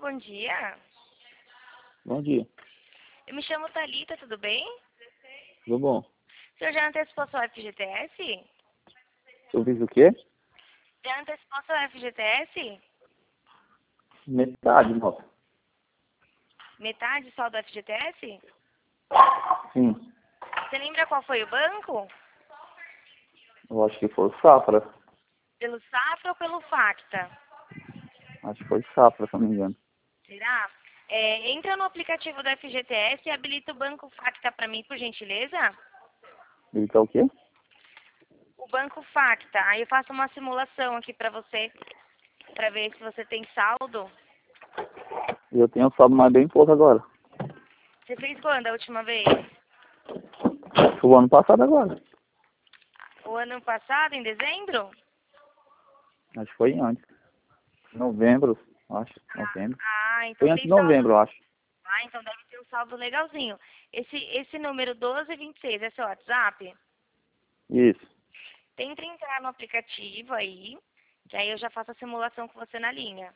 bom dia. Bom dia. Eu me chamo Thalita, tudo bem? Tudo bom? O senhor já antecipou seu FGTS? Eu fiz o quê? Já antecipou seu FGTS? Metade, moça. Metade só do FGTS? Sim. Você lembra qual foi o banco? Eu acho que foi o Safra. Pelo Safra ou pelo Facta? Acho que foi Safra, se não me engano. Será? Entra no aplicativo do FGTS e habilita o banco Facta para mim, por gentileza. Ele tá o quê? O banco Facta. Aí eu faço uma simulação aqui para você, para ver se você tem saldo. Eu tenho saldo mais bem pouco agora. Você fez quando a última vez? Foi o ano passado agora. O ano passado, em dezembro? Acho que foi antes. Novembro, acho. Novembro. Então Foi antes tem de saldo. novembro, eu acho. Então deve ter um saldo legalzinho. Esse número 1226 é seu WhatsApp? Isso. Tenta entrar no aplicativo aí, que aí eu já faço a simulação com você na linha.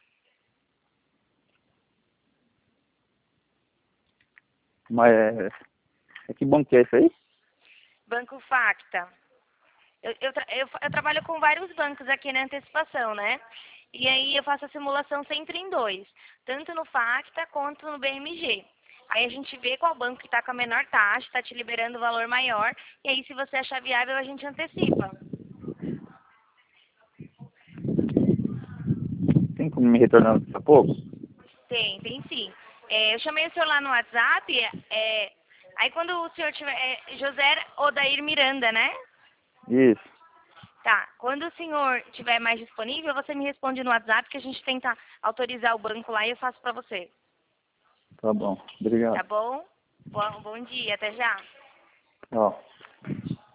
Mas que banco que é esse aí? Banco Facta. Eu trabalho com vários bancos aqui na antecipação, né? E aí eu faço a simulação sempre em dois, tanto no Facta quanto no BMG. Aí a gente vê qual banco que está com a menor taxa, está te liberando o valor maior, e aí se você achar viável a gente antecipa. Tem como me retornar daqui a pouco? Tem sim. Eu chamei o senhor lá no WhatsApp, aí quando o senhor tiver, José Odair Miranda, né? Isso. Tá, quando o senhor tiver mais disponível, você me responde no WhatsApp que a gente tenta autorizar o banco lá e eu faço pra você. Tá bom. Tá Obrigado. bom? Bom dia, até já. Ó.